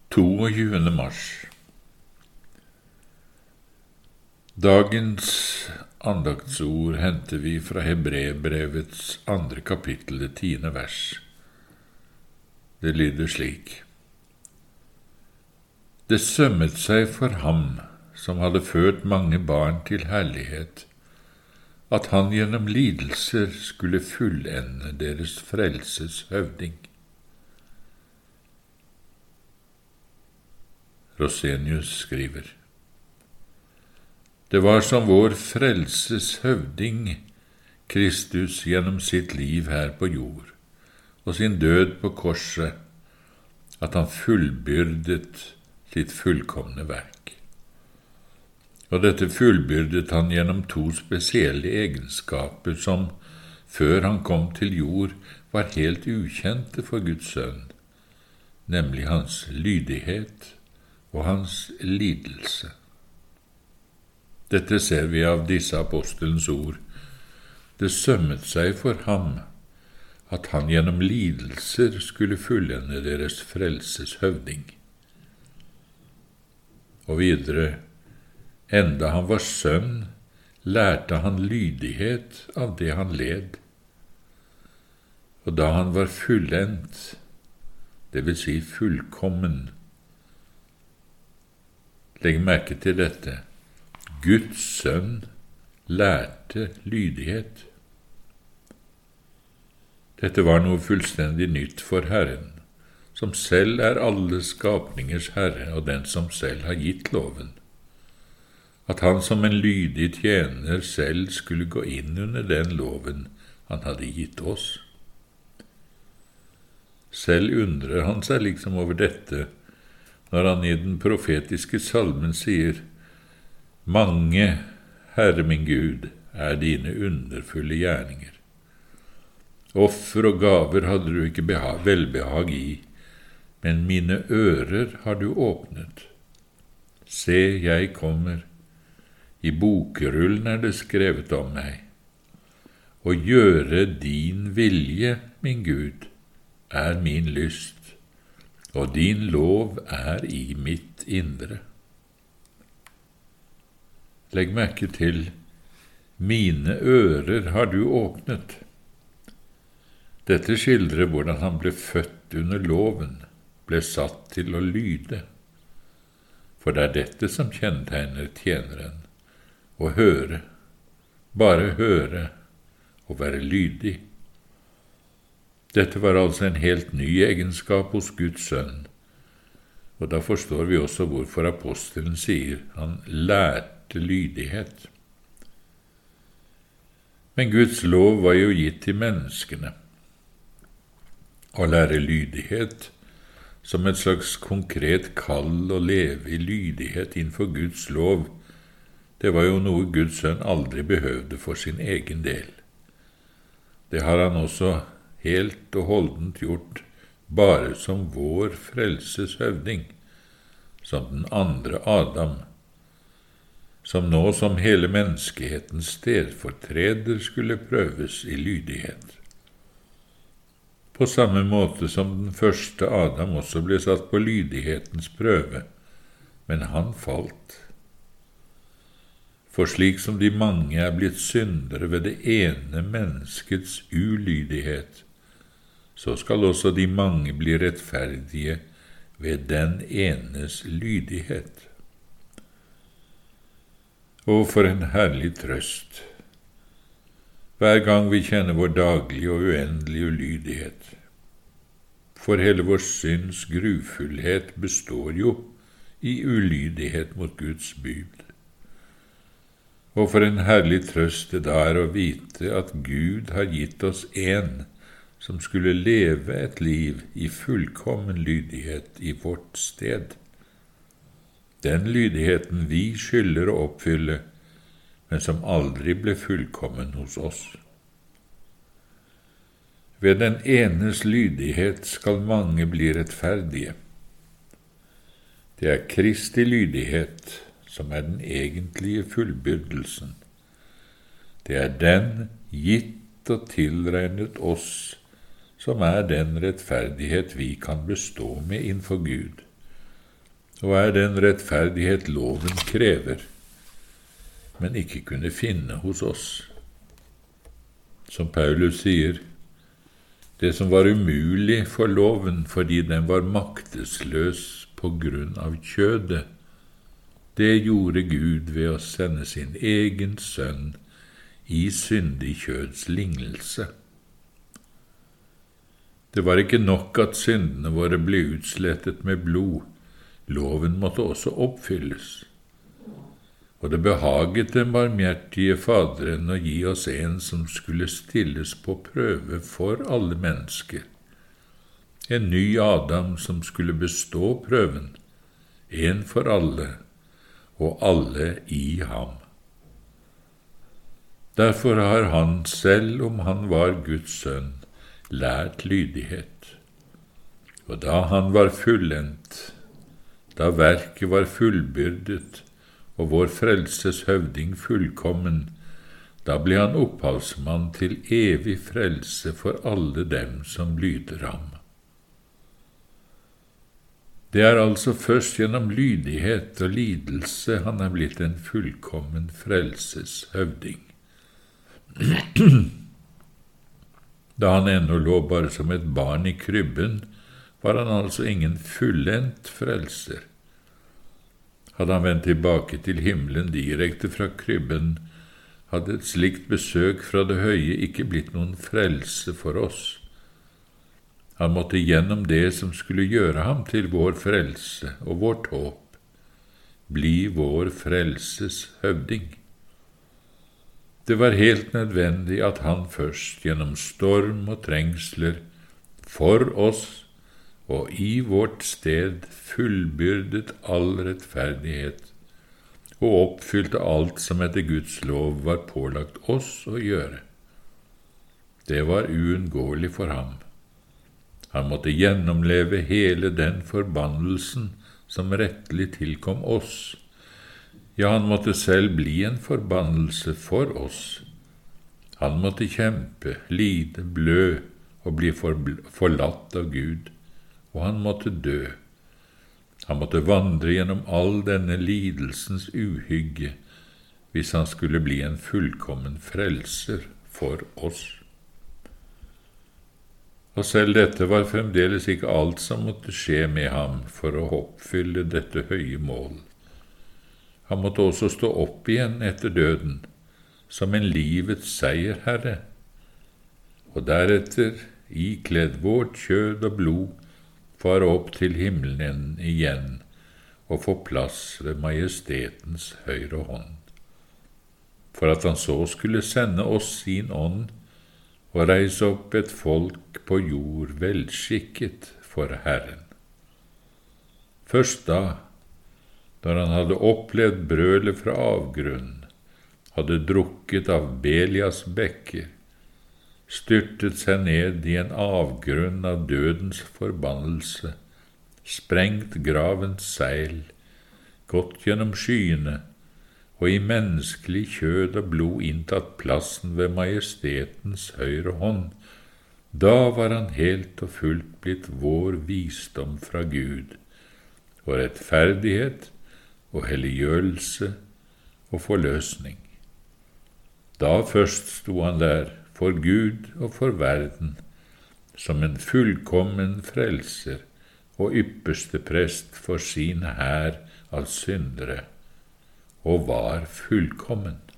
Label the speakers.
Speaker 1: 22. mars. Dagens andaktsord henter vi fra Hebreerbrevets 2. kapittel, det 10. vers. Det lyder slik: Det sømmet seg for ham som hadde ført mange barn til herlighet, at han gjennom lidelser skulle fullende deres frelses høvding. Rosenius skriver: Det var som vår frelses høvding, Kristus gjennom sitt liv her på jord, og sin død på korset, at han fullbyrdet sitt fullkomne verk. Og dette fullbyrdet han gjennom 2 spesielle egenskaper som, før han kom til jord, var helt ukjente for Guds sønn, nemlig hans lydighet og hans lidelse. Dette ser vi av disse apostelens ord. Det sømmet seg for ham at han gjennom lidelser skulle fullende deres frelses høvding. Og videre: Enda han var sønn, lærte han lydighet av det han led. Og da han var fullendt, det vil si fullkommen. Legg merke til dette: Guds sønn lærte lydighet. Dette var noe fullstendig nytt for Herren, som selv er alle skapningers herre og den som selv har gitt loven. At han som en lydig tjener selv skulle gå inn under den loven han hadde gitt oss. Selv undrer han seg liksom over dette, når han i den profetiske salmen sier: Mange, Herre min Gud, er dine underfulle gjerninger. Offer og gaver hadde du ikke velbehag i, men mine ører har du åpnet. Se, jeg kommer. I bokrullen er det skrevet om meg. Å gjøre din vilje, min Gud, er min lyst, og din lov er i mitt indre. Legg merke til: mine ører har du åpnet. Dette skildrer hvordan han ble født under loven, ble satt til å lyde. For det er dette som kjennetegner tjeneren: å høre, bare høre og være lydig. Dette var altså en helt ny egenskap hos Guds sønn, og da forstår vi også hvorfor apostelen sier han lærte lydighet. Men Guds lov var jo gitt til menneskene. Å lære lydighet som et slags konkret kall å leve i lydighet innenfor Guds lov, det var jo noe Guds sønn aldri behøvde for sin egen del. Det har han også helt og holdent gjort bare som vår frelses høvding, som den andre Adam, som nå som hele menneskehetens stedfortreder skulle prøves i lydighet. På samme måte som den første Adam også ble satt på lydighetens prøve, men han falt. For slik som de mange er blitt syndere ved det ene menneskets ulydighet, så skal også de mange bli rettferdige ved den enes lydighet. Og for en herlig trøst, hver gang vi kjenner vår daglige og uendelige ulydighet. For hele vår synds grufullhet består jo i ulydighet mot Guds bud. Og for en herlig trøst det da er å vite at Gud har gitt oss en som skulle leve et liv i fullkommen lydighet i vårt sted. Den lydigheten vi skylder å oppfylle, men som aldri ble fullkommen hos oss. Ved den enes lydighet skal mange bli rettferdige. Det er Kristi lydighet som er den egentlige fullbyrdelsen. Det er den gitt og tilregnet oss som er den rettferdighet vi kan bestå med innenfor Gud, og er den rettferdighet loven krever, men ikke kunne finne hos oss. Som Paulus sier, det som var umulig for loven fordi den var maktesløs på grunn av kjødet, det gjorde Gud ved å sende sin egen sønn i syndig kjøds lignelse. Det var ikke nok at syndene våre ble utslettet med blod, loven måtte også oppfylles. Og det behaget den barmhjertige Faderen å gi oss en som skulle stilles på prøve for alle mennesker. En ny Adam som skulle bestå prøven, en for alle, og alle i ham. Derfor har han, selv om han var Guds sønn, lært lydighet. Og da han var fullendt, da verket var fullbyrdet, og vår frelses høvding fullkommen, da ble han opphavsmann til evig frelse for alle dem som lyder ham. Det er altså først gjennom lydighet og lidelse han er blitt en fullkommen frelses høvding. Da han ennå lå bare som et barn i krybben, var han altså ingen fullendt frelser. Hadde han vendt tilbake til himmelen direkte fra krybben, hadde et slikt besøk fra det høye ikke blitt noen frelse for oss. Han måtte gjennom det som skulle gjøre ham til vår frelse og vårt håp, bli vår frelses høvding. Det var helt nødvendig at han først gjennom storm og trengsler for oss og i vårt sted fullbyrdet all rettferdighet og oppfylte alt som etter Guds lov var pålagt oss å gjøre. Det var uunngåelig for ham. Han måtte gjennomleve hele den forbannelsen som rettelig tilkom oss. Ja, han måtte selv bli en forbannelse for oss. Han måtte kjempe, lide, blø og bli forlatt av Gud, og han måtte dø. Han måtte vandre gjennom all denne lidelsens uhygge hvis han skulle bli en fullkommen frelser for oss. Og selv dette var fremdeles ikke alt som måtte skje med ham for å oppfylle dette høye mål. Han måtte også stå opp igjen etter døden, som en livets seierherre, og deretter, ikledd vårt kjød og blod, fare opp til himmelen igjen og få plass ved majestetens høyre hånd, for at han så skulle sende oss sin ånd og reise opp et folk på jord velskikket for Herren. Først da, når han hadde opplevd brølet fra avgrunnen, hadde drukket av Belias bekker, styrtet seg ned i en avgrunn av dødens forbannelse, sprengt gravens seil, gått gjennom skyene, og i menneskelig kjød og blod inntatt plassen ved majestetens høyre hånd, da var han helt og fullt blitt vår visdom fra Gud, og rettferdighet og helliggjørelse og forløsning. Da først sto han der, for Gud og for verden, som en fullkommen frelser og ypperste prest for sin hær av syndere, og var fullkommen.